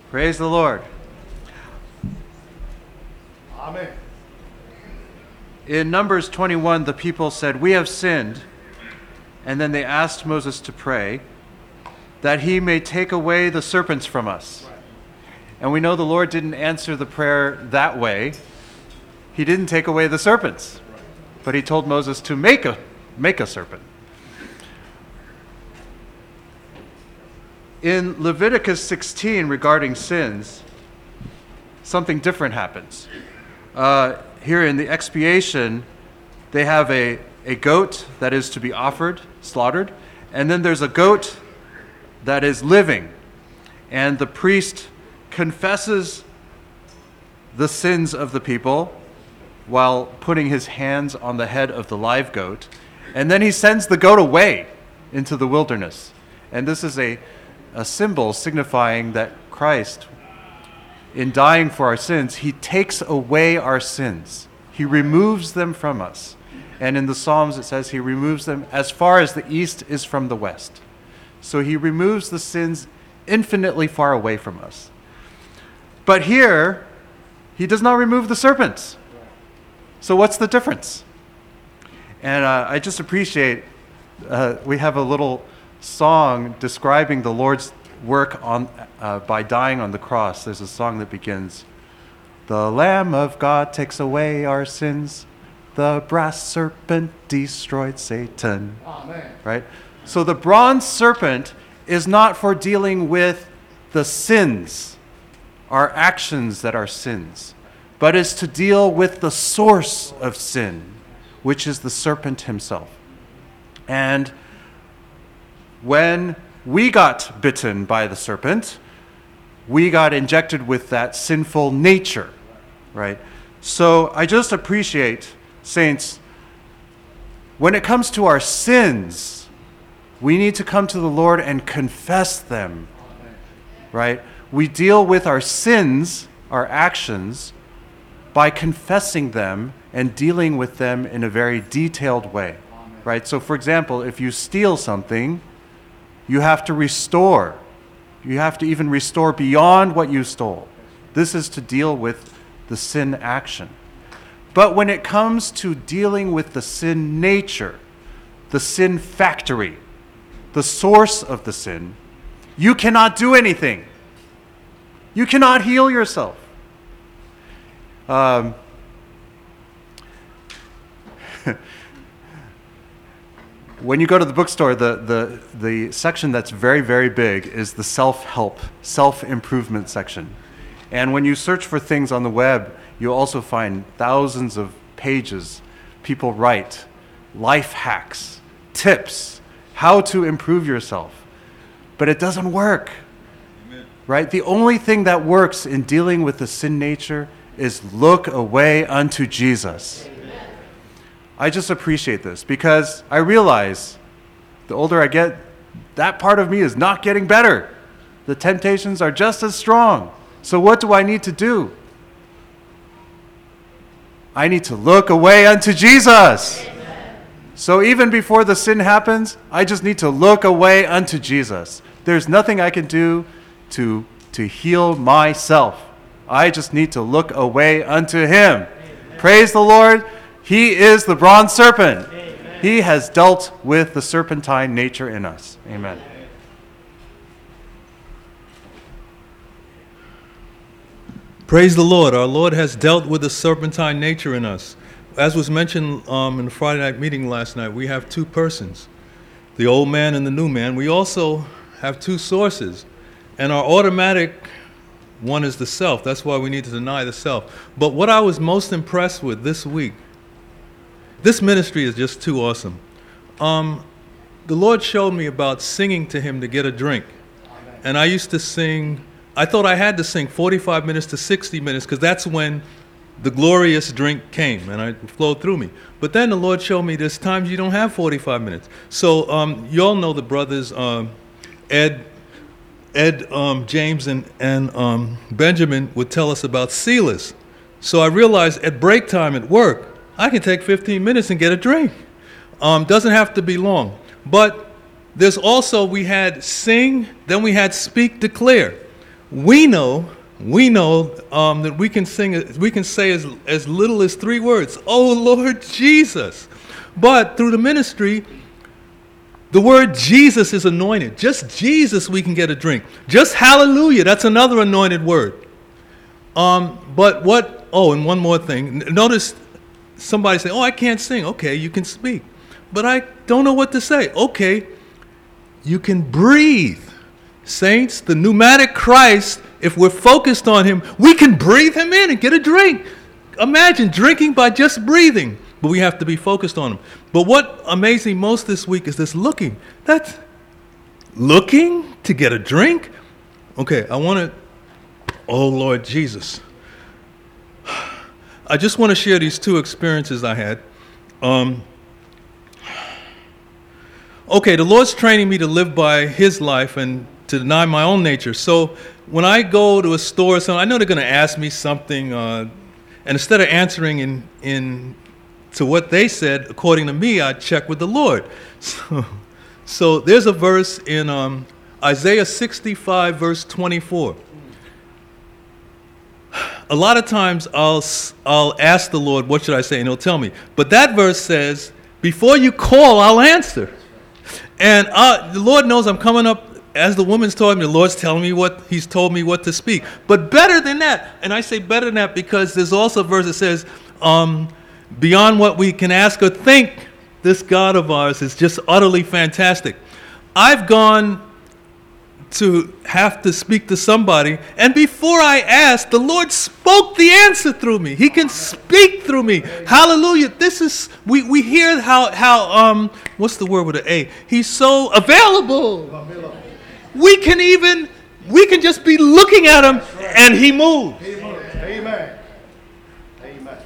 Praise the Lord. Amen. In Numbers 21, the people said, "We have sinned." And then they asked Moses to pray that he may take away the serpents from us. And we know the Lord didn't answer the prayer that way. He didn't take away the serpents, but he told Moses to make a serpent. In Leviticus 16, regarding sins, something different happens. Here in the expiation, they have a goat that is to be offered, slaughtered, and then there's a goat that is living. And the priest confesses the sins of the people while putting his hands on the head of the live goat. And then he sends the goat away into the wilderness. And this is a symbol signifying that Christ, in dying for our sins, he takes away our sins. He removes them from us. And in the Psalms it says he removes them as far as the east is from the west. So he removes the sins infinitely far away from us. But here, he does not remove the serpents. So what's the difference? And I just appreciate, we have a little song describing the Lord's work by dying on the cross. There's a song that begins, "The Lamb of God takes away our sins. The brass serpent destroyed Satan." Amen. Right? So the bronze serpent is not for dealing with the sins, our actions that are sins, but is to deal with the source of sin, which is the serpent himself. And when we got bitten by the serpent, we got injected with that sinful nature, right? So I just appreciate, saints, when it comes to our sins, we need to come to the Lord and confess them, right? We deal with our sins, our actions, by confessing them and dealing with them in a very detailed way, right? So for example, if you steal something, you have to restore. You have to even restore beyond what you stole. This is to deal with the sin action. But when it comes to dealing with the sin nature, the sin factory, the source of the sin, you cannot do anything. You cannot heal yourself. When you go to the bookstore, the section that's very, very big is the self-help, self-improvement section. And when you search for things on the web, you'll also find thousands of pages. People write life hacks, tips, how to improve yourself. But it doesn't work. Amen. Right? The only thing that works in dealing with the sin nature is look away unto Jesus. Amen. I just appreciate this because I realize the older I get, that part of me is not getting better. The temptations are just as strong. So what do I need to do? I need to look away unto Jesus. Amen. So even before the sin happens, I just need to look away unto Jesus. There's nothing I can do to heal myself. I just need to look away unto him. Amen. Praise the Lord. He is the bronze serpent. Amen. He has dealt with the serpentine nature in us. Amen. Praise the Lord. Our Lord has dealt with the serpentine nature in us. As was mentioned in the Friday night meeting last night, we have two persons, the old man and the new man. We also have two sources, and our automatic one is the self. That's why we need to deny the self. But what I was most impressed with this week, this ministry is just too awesome. The Lord showed me about singing to him to get a drink. And I used to sing, I thought I had to sing 45 minutes to 60 minutes because that's when the glorious drink came and it flowed through me. But then the Lord showed me there's times you don't have 45 minutes. So you all know the brothers Ed, James, and Benjamin would tell us about sealers. So I realized at break time at work, I can take 15 minutes and get a drink. Doesn't have to be long. But there's also, we had sing, then we had speak, declare. we know that we can say as little as 3 words, "Oh Lord Jesus." But through the ministry, the word Jesus is anointed. Just Jesus we can get a drink. Just hallelujah, that's another anointed word. And one more thing. Notice somebody say, "Oh, I can't sing." Okay, you can speak. But I don't know what to say. Okay, you can breathe. Saints, the pneumatic Christ, if we're focused on him, we can breathe him in and get a drink. Imagine drinking by just breathing. But we have to be focused on him. But what amazed me most this week is this looking. That's looking to get a drink? Okay, oh Lord Jesus. I just want to share these 2 experiences I had. Okay, the Lord's training me to live by his life and to deny my own nature. So when I go to a store or something, I know they're going to ask me something, and instead of answering to what they said, according to me, I check with the Lord. So there's a verse in Isaiah 65, verse 24. A lot of times I'll ask the Lord, what should I say? And he'll tell me. But that verse says, before you call, I'll answer. And the Lord knows I'm coming up, as the woman's told me, the Lord's telling me he's told me what to speak. But better than that, and I say better than that because there's also a verse that says, beyond what we can ask or think, this God of ours is just utterly fantastic. I've gone to have to speak to somebody, and before I asked, the Lord spoke the answer through me. He can speak through me. Hallelujah. This is, we hear how what's the word with an A? He's so available. We can just be looking at him and he moves. Amen. Amen.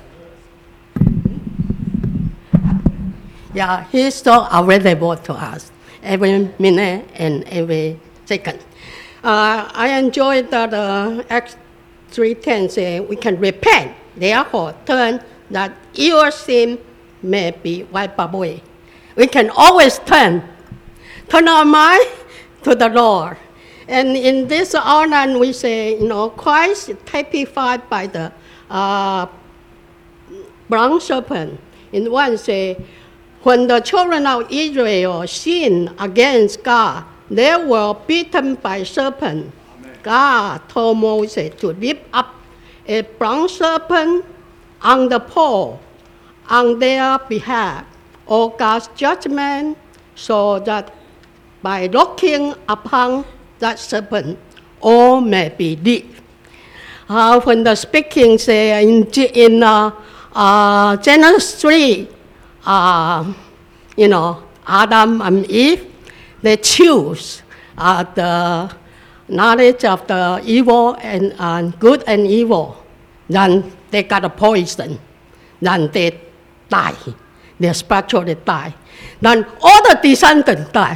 Yeah, he's so available to us every minute and every second. I enjoyed that Acts 3:10 say we can repent, therefore turn that your sin may be wiped away. We can always turn our mind to the Lord. And in this honor, we say, Christ typified by the bronze serpent. In one say, when the children of Israel sinned against God, they were beaten by serpent. Amen. God told Moses to lift up a bronze serpent on the pole on their behalf, or God's judgment, so that by looking upon that serpent, all may be lived. When the speaking say in Genesis 3, Adam and Eve, they choose the knowledge of the evil and good and evil. Then they got a poison. Then they die. They spiritually die. Then all the descendants die.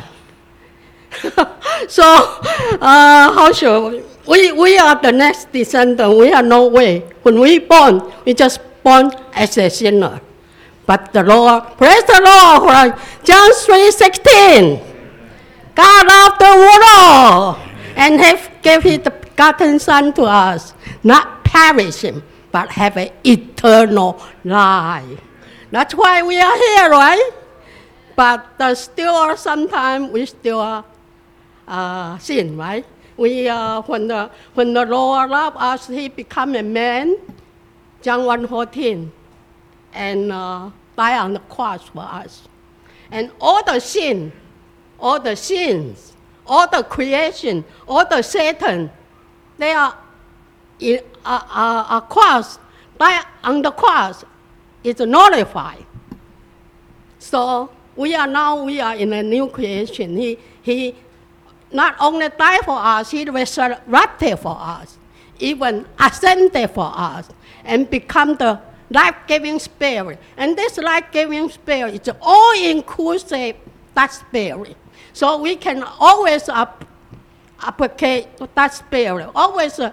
So how should we are the next descendant? We have no way. When we born, we just born as a sinner. But the Lord, praise the Lord, John 3:16. God loved the world and gave his begotten Son to us, not perishing, but have an eternal life. That's why we are here, right? But still, sometimes we still sin, right? When the Lord loved us, he became a man, John 1:14, and died on the cross for us. And all the sins, all the creation, all the Satan, they are cross, died on the cross, is nullified. So we are in a new creation. He not only died for us, he resurrected for us, even ascended for us, and become the life-giving spirit. And this life-giving spirit is all-inclusive, that spirit. So we can always applicate that spirit, always, to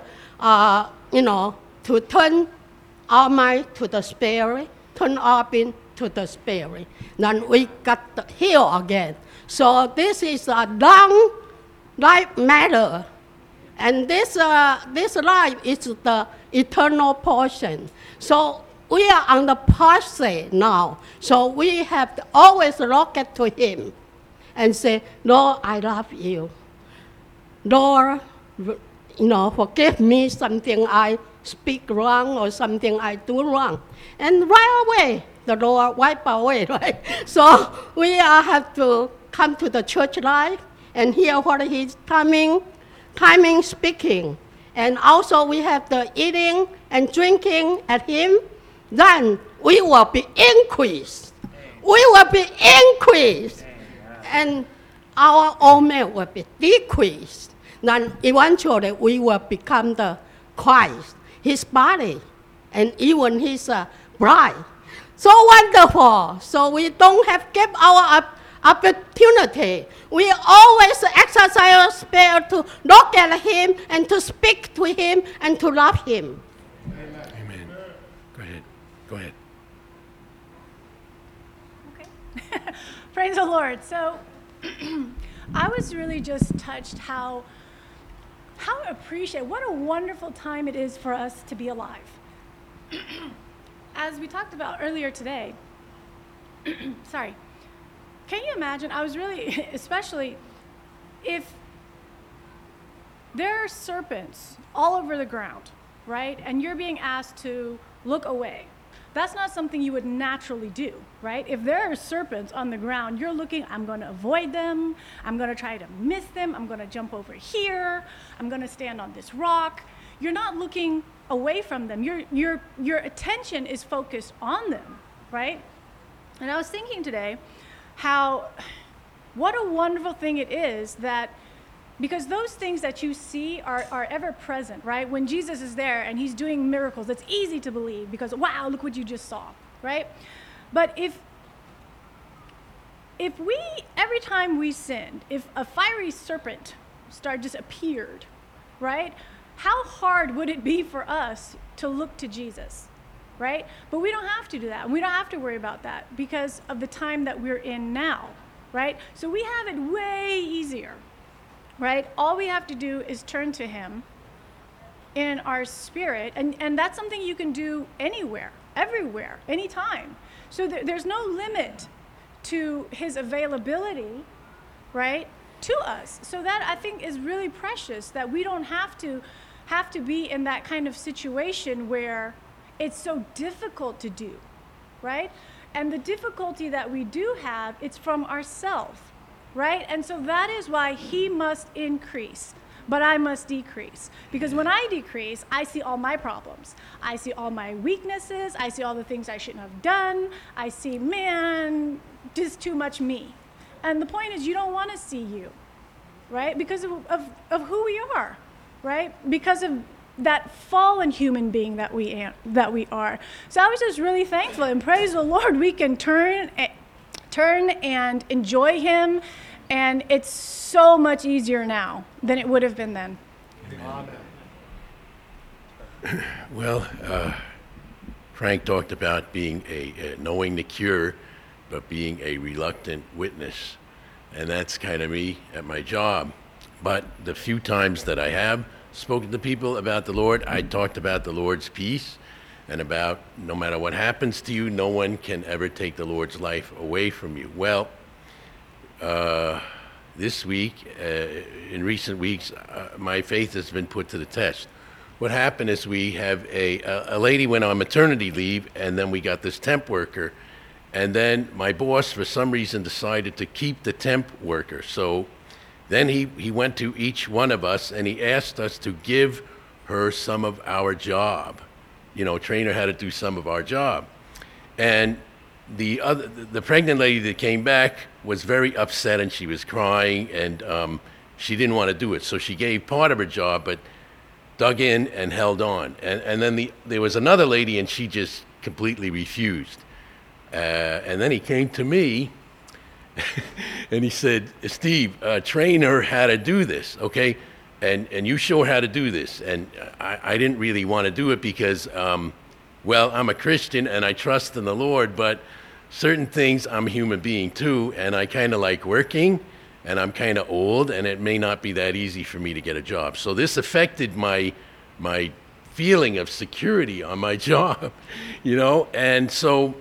turn our mind to the spirit, turn our being to the spirit. Then we got healed again. So this is a long life matter And this life is the eternal portion. So we are on the pathway now. So we have to always look at to him and say, Lord, I love you. Lord, forgive me something I speak wrong or something I do wrong. And right away, the Lord wipe away, right? So we have to come to the church life and hear what he's timing speaking. And also we have the eating and drinking at him. Then we will be increased. We will be increased. And our old man will be decreased. Then eventually we will become the Christ, his body, and even his bride. So wonderful. So we don't have give our opportunity. We always exercise our spirit to look at him and to speak to him and to love him. Amen. Go ahead. Okay. Praise the Lord. So I was really just touched how what a wonderful time it is for us to be alive. As we talked about earlier today, sorry, can you imagine, I was really, especially if there are serpents all over the ground, right? And you're being asked to look away. That's not something you would naturally do, right? If there are serpents on the ground, you're looking, I'm going to avoid them. I'm going to try to miss them. I'm going to jump over here. I'm going to stand on this rock. You're not looking away from them. Your attention is focused on them, right? And I was thinking today what a wonderful thing it is that, because those things that you see are ever present, right? When Jesus is there and he's doing miracles, it's easy to believe because, wow, look what you just saw, right? But if we, every time we sinned, if a fiery serpent just appeared, right? How hard would it be for us to look to Jesus, right? But we don't have to do that. We don't have to worry about that because of the time that we're in now, right? So we have it way easier. Right? All we have to do is turn to him in our spirit. And that's something you can do anywhere, everywhere, anytime. So there's no limit to his availability, right, to us. So that I think is really precious, that we don't have to be in that kind of situation where it's so difficult to do, right? And the difficulty that we do have, it's from ourselves. Right? And so that is why he must increase, but I must decrease. Because when I decrease, I see all my problems. I see all my weaknesses. I see all the things I shouldn't have done. I see, man, just too much me. And the point is, you don't want to see you, right? Because of who we are, right? Because of that fallen human being that we are. So I was just really thankful, and praise the Lord, we can turn and enjoy him, and it's so much easier now than it would have been then. Amen. Well, Frank talked about being knowing the cure, but being a reluctant witness, and that's kind of me at my job. But the few times that I have spoken to people about the Lord, I talked about the Lord's peace, and about no matter what happens to you, no one can ever take the Lord's life away from you. Well, this week, in recent weeks, my faith has been put to the test. What happened is we have a lady went on maternity leave, and then we got this temp worker, and then my boss, for some reason, decided to keep the temp worker. So then he went to each one of us, and he asked us to give her some of our job. Train her how to do some of our job. And the pregnant lady that came back was very upset, and she was crying, and she didn't want to do it. So she gave part of her job, but dug in and held on. And then there was another lady, and she just completely refused. And then he came to me, and he said, Steve, train her how to do this, okay? And you show her how to do this. And I didn't really want to do it because, I'm a Christian and I trust in the Lord, but certain things, I'm a human being too, and I kind of like working, and I'm kind of old, and it may not be that easy for me to get a job. So this affected my feeling of security on my job, you know? And so,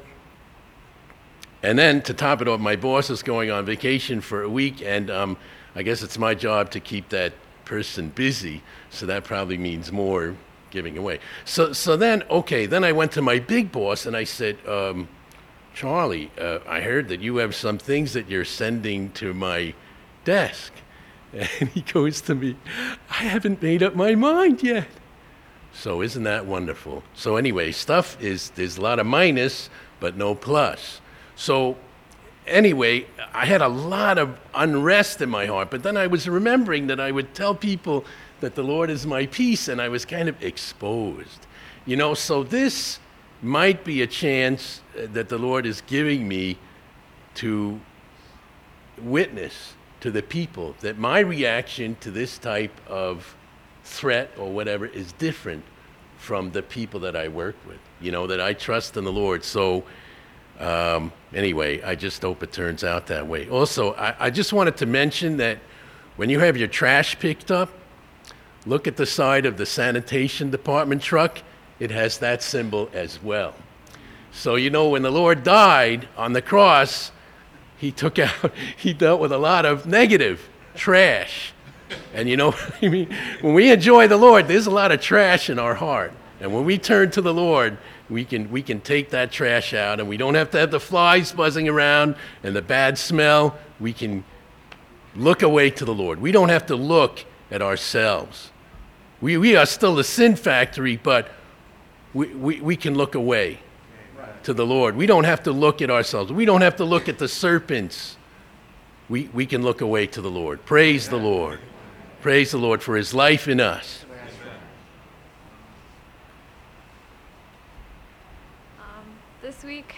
and then to top it off, my boss is going on vacation for a week, and I guess it's my job to keep that person busy, so that probably means more giving away. So then, okay, then I went to my big boss, and I said, Charlie, I heard that you have some things that you're sending to my desk. And he goes to me, I haven't made up my mind yet. So isn't that wonderful? So anyway, there's a lot of minus, but no plus. So anyway, I had a lot of unrest in my heart, but then I was remembering that I would tell people that the Lord is my peace, and I was kind of exposed. You know, so this might be a chance that the Lord is giving me to witness to the people that my reaction to this type of threat or whatever is different from the people that I work with, you know, that I trust in the Lord. So anyway, I just hope it turns out that way. Also, I just wanted to mention that when you have your trash picked up, look at the side of the sanitation department truck. It has that symbol as well. So, you know, when the Lord died on the cross, he dealt with a lot of negative trash. And you know, I mean, when we enjoy the Lord, there's a lot of trash in our heart. And when we turn to the Lord, we can take that trash out, and we don't have to have the flies buzzing around and the bad smell. We can look away to the Lord. We don't have to look at ourselves. We are still the sin factory, but we can look away to the Lord. We don't have to look at ourselves. We don't have to look at the serpents. We can look away to the Lord. Praise the Lord. Praise the Lord for his life in us. This week,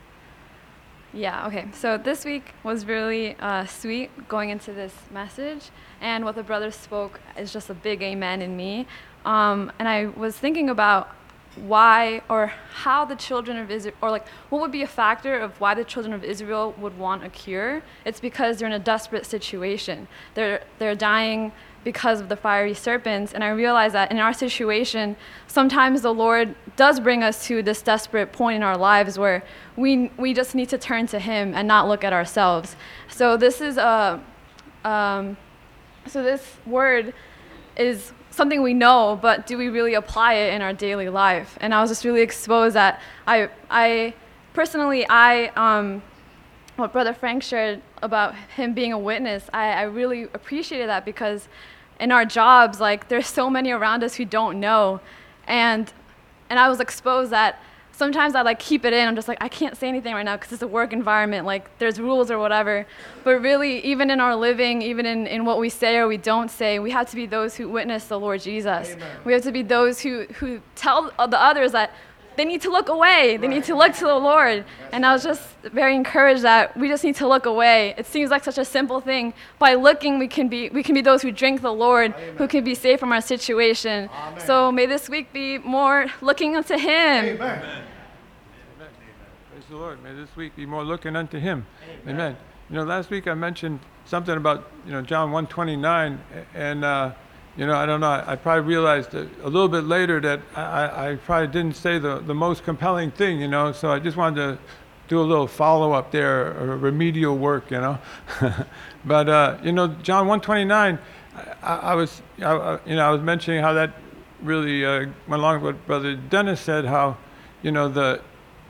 so this week was really sweet going into this message, and what the brother spoke is just a big amen in me. And I was thinking about why or how the children of Israel, or like what would be a factor of why the children of Israel would want a cure. It's because they're in a desperate situation. They're dying because of the fiery serpents. And I realize that in our situation, sometimes the Lord does bring us to this desperate point in our lives where we just need to turn to him and not look at ourselves. So this is so this word is something we know, but do we really apply it in our daily life? And I was just really exposed that I personally, what Brother Frank shared about him being a witness, I really appreciated that, because in our jobs, like, there's so many around us who don't know. And I was exposed that sometimes I like keep it in. I'm just like, I can't say anything right now because it's a work environment, like there's rules or whatever. But really, even in our living, even in what we say or we don't say, we have to be those who witness the Lord Jesus. Amen. We have to be those who tell the others that they need to look away. They need to look to the Lord. And I was just very encouraged that we just need to look away. It seems like such a simple thing. By looking, we can be those who drink the Lord, Amen. Who can be saved from our situation. Amen. So may this week be more looking unto Him. Amen. Amen. Praise the Lord. May this week be more looking unto Him. Amen. You know, last week I mentioned something about, John 1:29, and I don't know, I probably realized a little bit later that I probably didn't say the most compelling thing, so I just wanted to do a little follow-up there, or remedial work, But, John 1:29, I was mentioning how that really went along with what Brother Dennis said, how, the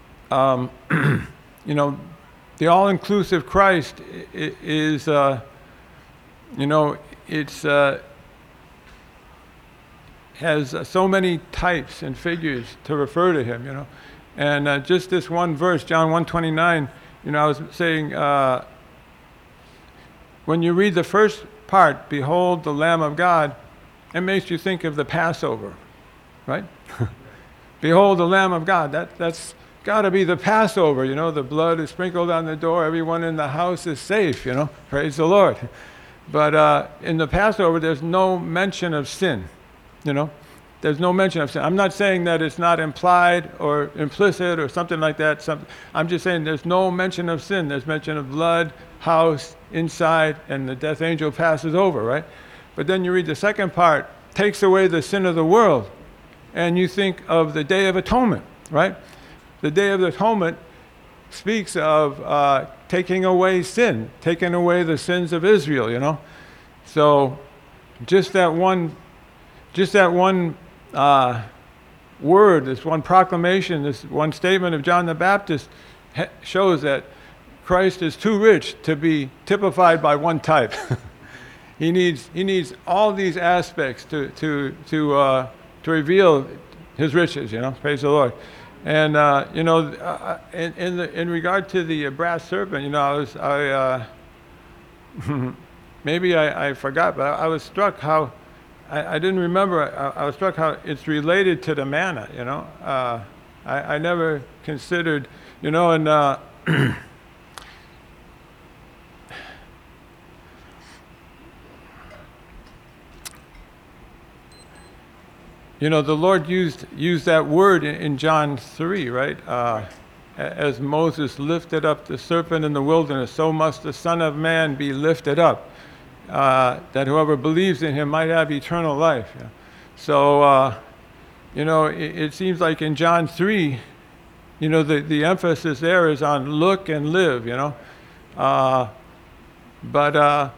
all-inclusive Christ is, it's... has so many types and figures to refer to him, And just this one verse, John 1:29, I was saying, when you read the first part, behold the Lamb of God, it makes you think of the Passover, right? Behold the Lamb of God, that's got to be the Passover, the blood is sprinkled on the door, everyone in the house is safe, praise the Lord. But in the Passover, there's no mention of sin. there's no mention of sin. I'm not saying that it's not implied or implicit or something like that. I'm just saying there's no mention of sin. There's mention of blood, house, inside, and the death angel passes over, right? But then you read the second part, takes away the sin of the world, and you think of the Day of Atonement, right? The Day of Atonement speaks of taking away sin, taking away the sins of Israel, you know? So just that one word, this one proclamation, this one statement of John the Baptist shows that Christ is too rich to be typified by one type. He needs all these aspects to reveal his riches, you know. Praise the Lord. And you know, in regard to the brass serpent, you know, maybe I forgot, but I was struck how I didn't remember. I was struck how it's related to the manna, you know. I never considered, you know, and you know, the Lord used that word in John 3, right? As Moses lifted up the serpent in the wilderness, so must the Son of Man be lifted up, that whoever believes in him might have eternal life. Yeah. So, you know, it seems like in John 3, you know, the emphasis there is on look and live, you know. But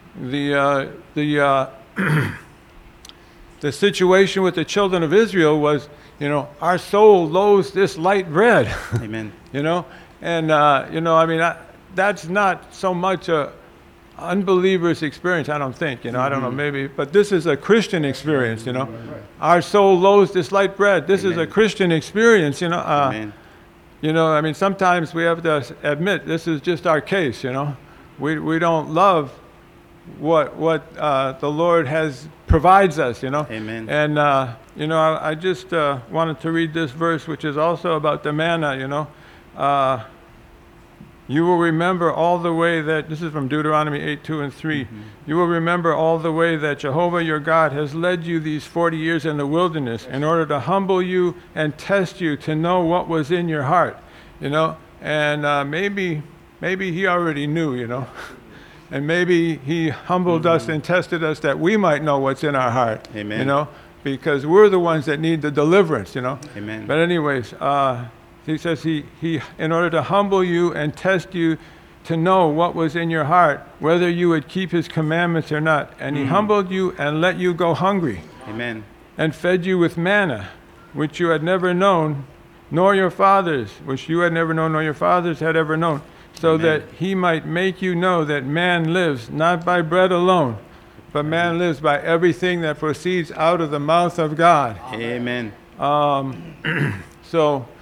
the situation with the children of Israel was, you know, our soul loathes this light bread. Amen. You know, and you know, I mean, that's not so much a unbeliever's experience, I don't think. You know, I don't know, maybe, but this is a Christian experience. You know, our soul loathes this light bread. This is a Christian experience. You know, Amen. you know, I mean, sometimes we have to admit this is just our case. You know, we don't love what the Lord provides us, you know. Amen. And you know, I just wanted to read this verse, which is also about the manna. You know, you will remember all the way that this is from Deuteronomy 8:2 and 3. You will remember all the way that Jehovah your God has led you these 40 years in the wilderness in order to humble you and test you to know what was in your heart. You know, and maybe he already knew. You know. And maybe he humbled us and tested us that we might know what's in our heart. Amen. You know, because we're the ones that need the deliverance, you know. Amen. But anyways, he says he in order to humble you and test you to know what was in your heart, whether you would keep his commandments or not. And he humbled you and let you go hungry. Amen. And fed you with manna, which you had never known, nor your fathers, which you had never known, nor your fathers had ever known. So Amen. that he might make you know that man lives not by bread alone, but man lives by everything that proceeds out of the mouth of God. Amen. So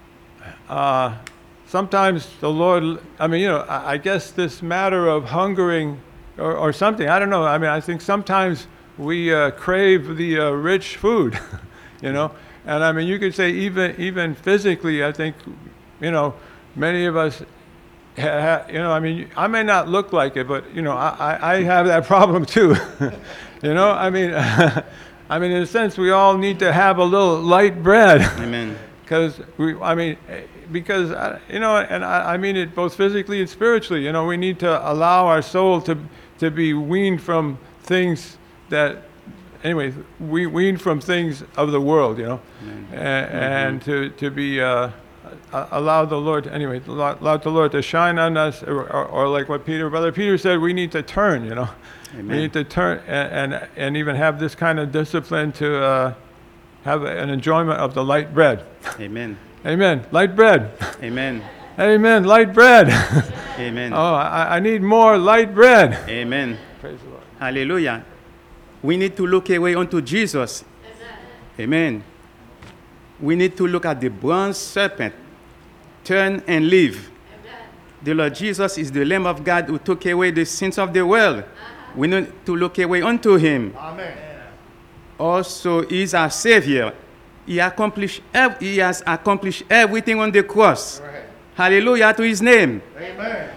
sometimes the Lord, I mean, you know, I guess this matter of hungering or something, I don't know. I mean, I think sometimes we crave the rich food, you know. And I mean, you could say even physically, I think, you know, many of us, you know, I mean, I may not look like it, but, you know, I have that problem too. You know, I mean, I mean, in a sense, we all need to have a little light bread. Amen. Because, you know, and I mean it both physically and spiritually. You know, we need to allow our soul to be weaned from things that, anyway, we wean from things of the world, you know, and to be allow the Lord, anyway, allow the Lord to shine on us, or like what Brother Peter said, we need to turn, you know. Amen. We need to turn and even have this kind of discipline to have an enjoyment of the light bread. Amen. Amen. Light bread. Amen. Amen. Light bread. Amen. Oh, I need more light bread. Amen. Praise the Lord. Hallelujah. We need to look away unto Jesus. Amen. We need to look at the bronze serpent. Turn and live. The Lord Jesus is the Lamb of God who took away the sins of the world. We need to look away unto him. Amen. Also, he is our Savior. He has accomplished everything on the cross. Right. Hallelujah to his name. Amen.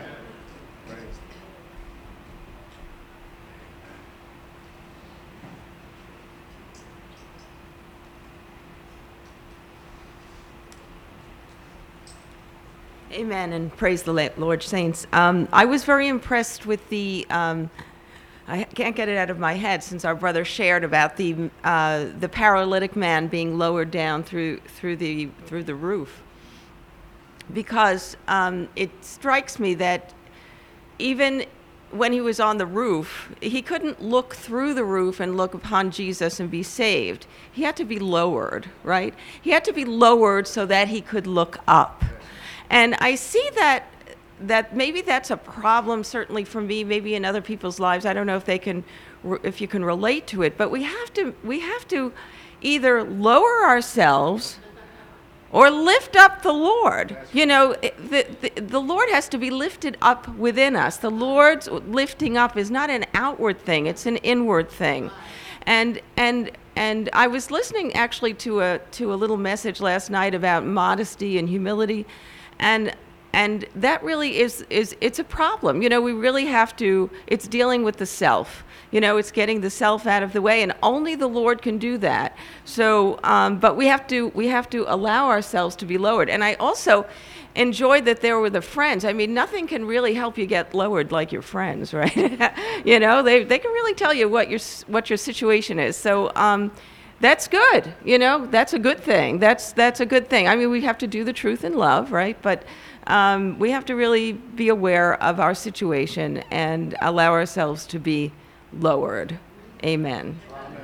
Amen, and praise the Lord, saints. I was very impressed with I can't get it out of my head since our brother shared about the paralytic man being lowered down through the roof. Because it strikes me that even when he was on the roof, he couldn't look through the roof and look upon Jesus and be saved. He had to be lowered, right? He had to be lowered so that he could look up. And I see that maybe that's a problem, certainly for me, maybe in other people's lives. I don't know if you can relate to it, but we have to either lower ourselves or lift up the Lord. You know, the Lord has to be lifted up within us. The Lord's lifting up is not an outward thing, it's an inward thing. And I was listening actually to a little message last night about modesty and humility, and that really is it's a problem. You know, we really have to, it's dealing with the self. You know, it's getting the self out of the way, and only the Lord can do that. So, but we have to allow ourselves to be lowered. And I also enjoyed that there were the friends. I mean, nothing can really help you get lowered like your friends, right? You know, they can really tell you what your situation is. So, that's good. You know, that's a good thing. That's a good thing. I mean, we have to do the truth in love, right? But we have to really be aware of our situation and allow ourselves to be lowered. Amen.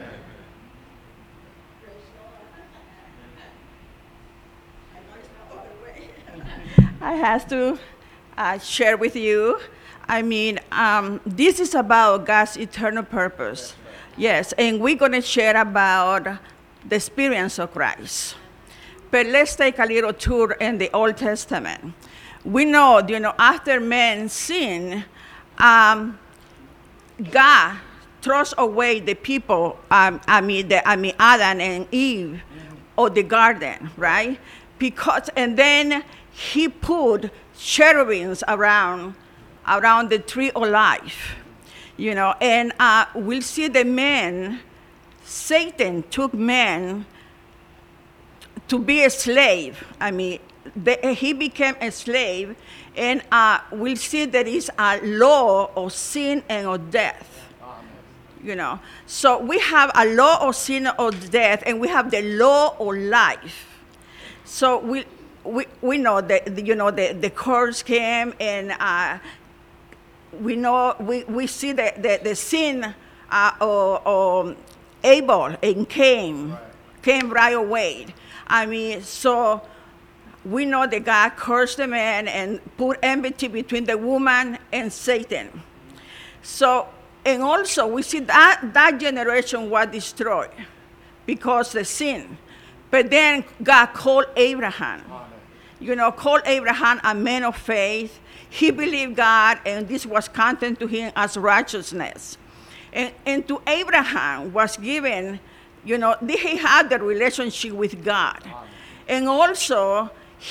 I have to share with you. I mean, this is about God's eternal purpose. Yes, and we're going to share about the experience of Christ. But let's take a little tour in the Old Testament. We know, you know, after men sin, God throws away the people, Adam and Eve, of the garden, right? And then he put cherubims around the tree of life, you know, and we'll see the men, Satan took men to be a slave. I mean, he became a slave, and we'll see there is a law of sin and of death. You know, so we have a law of sin of death, and we have the law of life. So we know that, you know, the curse came, and we know we see the sin of Abel and Cain came right away. I mean, so we know that God cursed the man and put enmity between the woman and Satan. So, and also we see that generation was destroyed because of the sin. But then God called Abraham. You know, called Abraham a man of faith. He believed God, and this was counted to him as righteousness. And to Abraham was given, you know, he had the relationship with God. And also,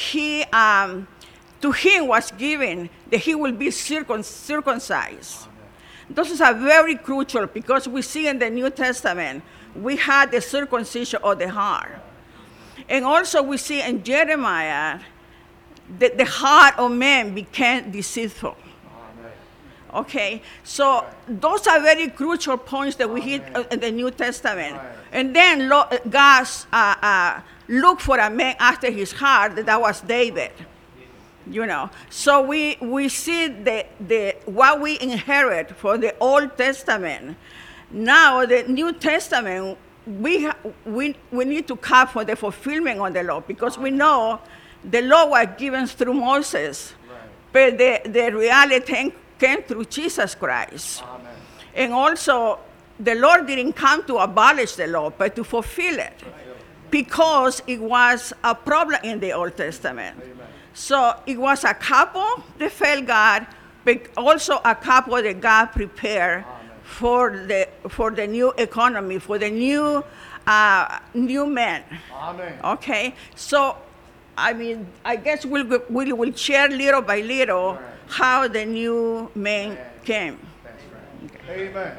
to him was given that he will be circumcised. This is a very crucial, because we see in the New Testament, we had the circumcision of the heart. And also we see in Jeremiah that the heart of man became deceitful. Okay, so those are very crucial points that we hit in the New Testament. And then God looked for a man after his heart, that was David. You know, so we see what we inherit for the Old Testament. Now the New Testament, we need to come for the fulfillment of the law, because we know the law was given through Moses, but the reality came through Jesus Christ. Amen. And also, the Lord didn't come to abolish the law, but to fulfill it, because it was a problem in the Old Testament. Amen. So it was a couple that failed God, but also a couple that God prepared for the new economy, for the new man. Amen. Okay, so I mean, I guess we will share little by little how the new man came. Okay. Amen.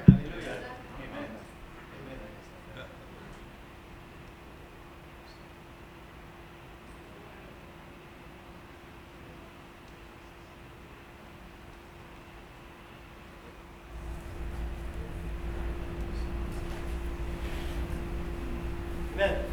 Amen.